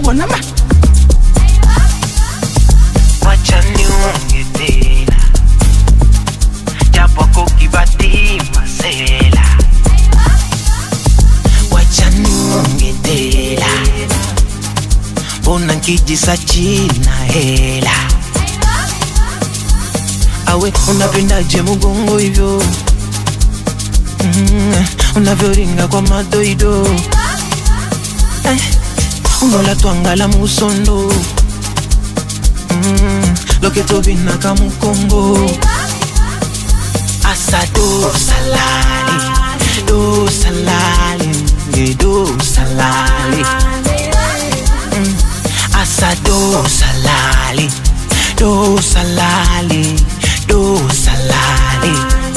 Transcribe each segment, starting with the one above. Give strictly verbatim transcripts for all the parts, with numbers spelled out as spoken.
wanna ma wacha niunge tena japo kukibati masela wacha niunge tena bona nkijisa china hela awe unapendaje mugongo hivyo mm, unavyoringa kwa madoido eh, unola twangala musondo mm, loketo vinaka mukongo asado salali do salali do salali mm, asado salali do salali do salali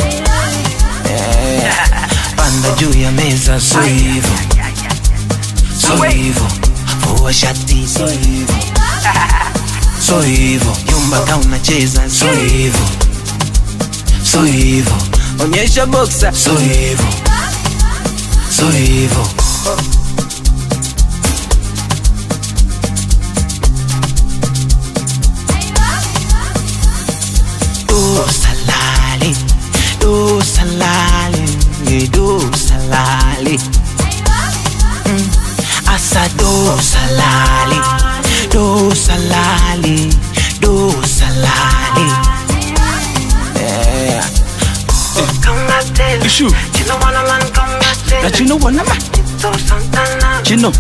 yeah. Panda juu ya meza so hivyo so hivyo fua shati so hivyo so hivyo yumba ka unacheza so hivyo so hivyo onyesha boxa so hivyo so hivyo do salali do salali do salali mm. Asa do salali do salali do salali yeah. Issue na chino wanna ma chino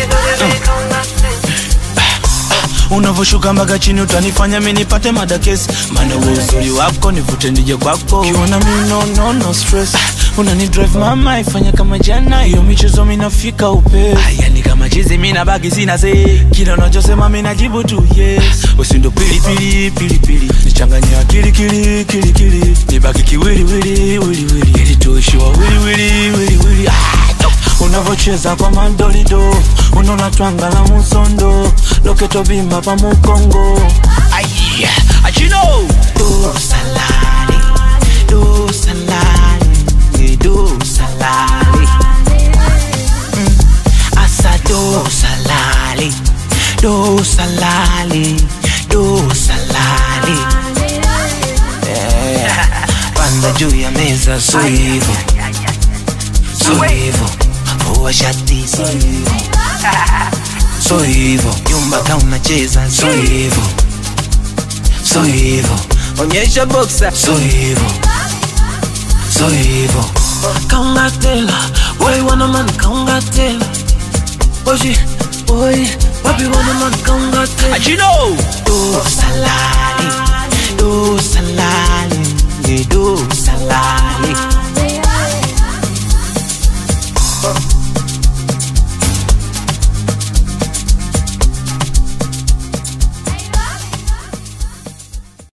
unavoshuka mpaka chini utanifanya mimi nipate madakesi maana wewe uzuri wako nivute nije kwako ukiona mimi no no no stress unani drive mama ifanya kama jana hiyo michezo mimi nafika upe yani kama chizi mimi na bagi sina say kila unachosema mimi najibu tu yes usindo pili pili pili pili nichanganye akili kili kili kili nibaki kiwili wili wili wili ili tuishiwa wili wili wili wili unavocheza kwa mandolido unaona twangala musondo loketo bimba pa mukongo aye achino do salali do salali do salali mm. Asa do salali do salali do salali yeah. Panda juu ya meza so hivyo so hivyo fua shati so hivyo so hivyo yumba ka unacheza so hivyo so hivyo onyesha boxa so hivyo so hivyo kaungatela boy wanna man kaungatela oji boy wapi wanna man kaungatela achino do salali do salali do salali